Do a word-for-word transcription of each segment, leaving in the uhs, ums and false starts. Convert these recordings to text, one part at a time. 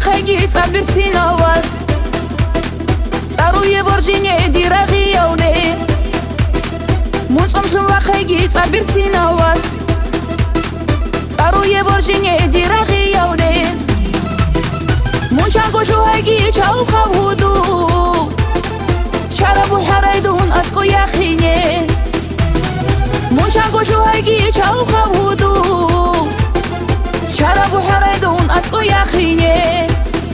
وخيجي تعبرتي نواس صاروا يبرجيني ديراغي يوني منصمشم وخيجي تعبرتي نواس صاروا يبرجيني ديراغي يوني منشانكو شو هيجي تشاو خبودو شربوا حريدون أسكو يا خيني منشانكو شو هيجي تشاو خبودو شربوا حريدون أسكو يا خيني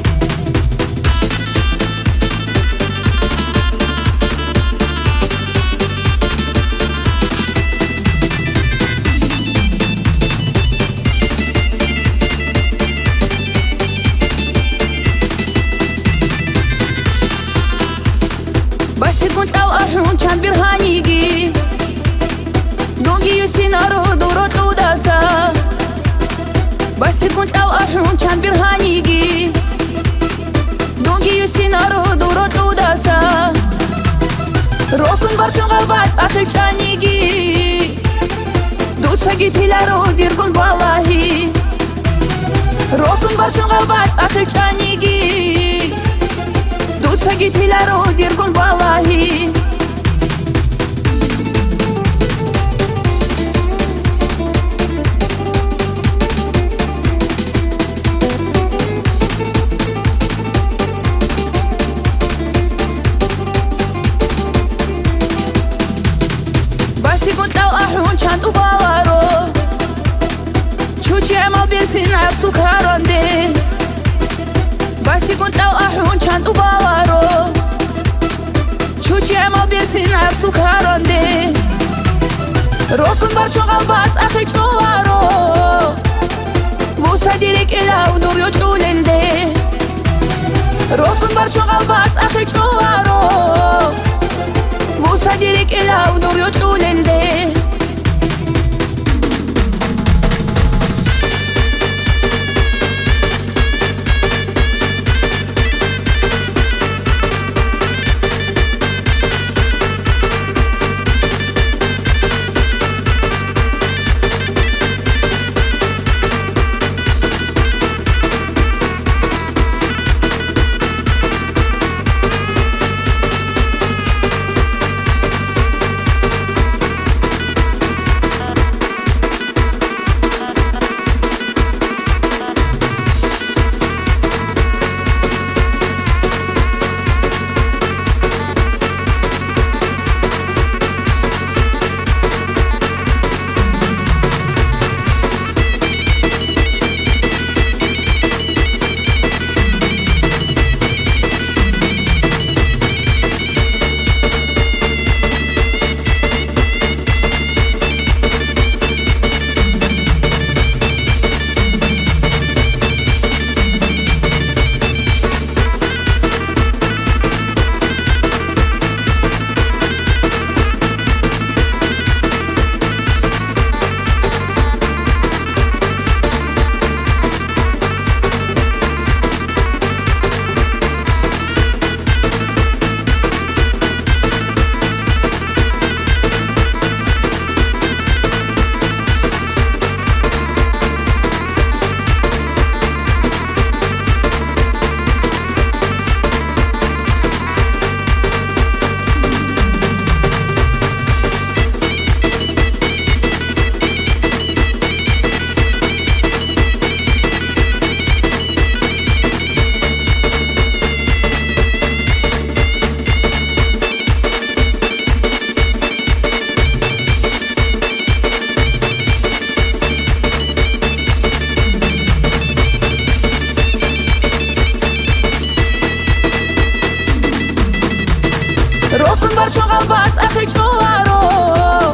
بس كنت لو أحون كان برهانيجي دونجي يسينارو دورت لوداسا بس كنت لو أحون كان برهانيجي دونجي يسينارو دورت لوداسا روكن برشن غلبات أخي جانيجي دوت سجيتي لارو ديركن بالله روكن برشن غلبات أخي جانيجي دوت سجيتي لارو ديركن بالله بس كنت لو أحون كانت وباورو شوشي عمو بيرتين عبسو كاراندي بس كنت لو أحون كانت وباورو شوشي عمو بيرتين عبسو كاراندي روكن برشو غلبات أخي جوارو بوسا ديريك إلا ودور يطلول الدي روكن برشو غلبات أخي جوارو بوسا ديريك إلا ودور يطلول الدي روكن برشو غلبات أخي جوارو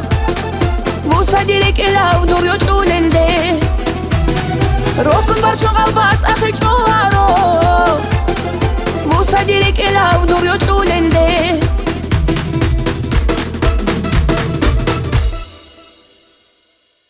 بوسا ديريك إلا ودور يطلول الدي روكن برشو غلبات